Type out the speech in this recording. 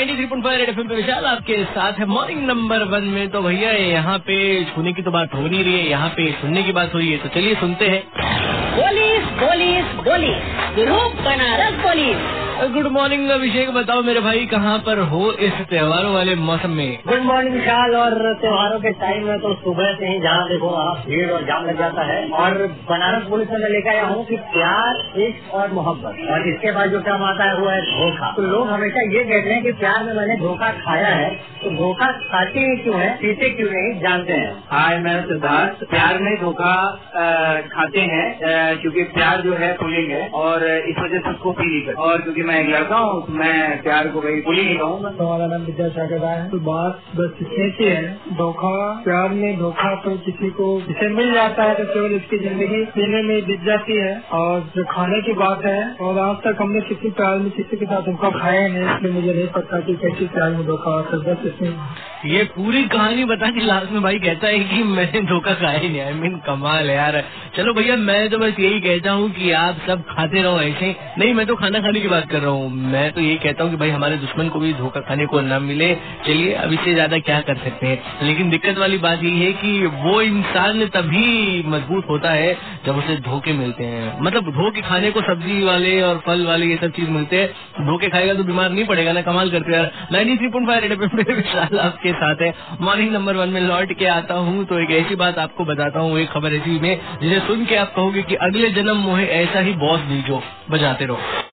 93.5 red FM पे विशाल आपके साथ है मॉर्निंग नंबर 1 में। तो भैया यहाँ पे छूने की तो बात हो नहीं रही है, यहाँ पे सुनने की बात हो रही है, तो चलिए सुनते हैं। Police police police group Banaras police. Good morning Abhishek, बताओ मेरे भाई कहाँ पर हो इस त्योहारों वाले मौसम में? Good morning Vishal. और त्योहारों के टाइम में तो सुबह से ही जहाँ देखो वहाँ भीड़ और जाम लग जाता है। और बनारस पुलिस में मैं लेकर आया हूँ कि प्यार, इश्क और मोहब्बत, और इसके बाद जो काम आता है वो है धोखा। तो लोग हमेशा ये कहते हैं कि प्यार में मैंने धोखा खाया है, तो धोखा खाते ही क्यों है, पीते क्यों नहीं, जानते हैं। हाय, मैं सिद्धार्थ। प्यार में धोखा खाते हैं क्योंकि प्यार जो है फीलिंग है और इस वजह से उसको फील कर, और क्योंकि मैं एक लड़का हूँ तो मैं प्यार को कहीं फीलिंग ही कहूँगा। हमारा नाम विद्यासागर है। तो बात बस इतने की है, धोखा, प्यार में धोखा तो किसी को जिसे मिल जाता है तो केवल इसकी जिंदगी जीने में दिख जाती है। और जो खाने की बात है, और आज तक हमने किसी प्यार में किसी के साथ धोखा खाया नहीं, इसलिए मुझे नहीं पता कि कैसी प्यार में धोखा होता है। बस इसमें ये पूरी कहानी बता के लास्ट में भाई कहता है कि मैंने धोखा खाया ही नहीं। आई मीन कमाल है यार। चलो भैया, मैं तो बस यही कहता हूँ कि आप सब खाते रहो ऐसे। नहीं, मैं तो खाना खाने की बात कर रहा हूँ। मैं तो यही कहता हूँ कि भाई हमारे दुश्मन को भी धोखा खाने को न मिले। चलिए, अब इससे ज्यादा क्या कर सकते हैं। लेकिन दिक्कत वाली बात यही है कि वो इंसान तभी मजबूत होता है जब उसे धोखे मिलते हैं। मतलब धोखे खाने को सब्जी वाले और फल वाले ये सब चीज मिलते हैं। धोखे खाएगा तो बीमार नहीं पड़ेगा ना। कमाल करते हैं यार। 93.5 रेड एफएम पे विशाल आपके साथ है। मॉर्निंग नंबर 1 में लौट के आता हूँ तो एक ऐसी बात आपको बताता हूँ, एक खबर ऐसी में जिसे सुन के आप कहोगे कि अगले जन्म मोहे ऐसा ही बॉस दीजो। बजाते रहो।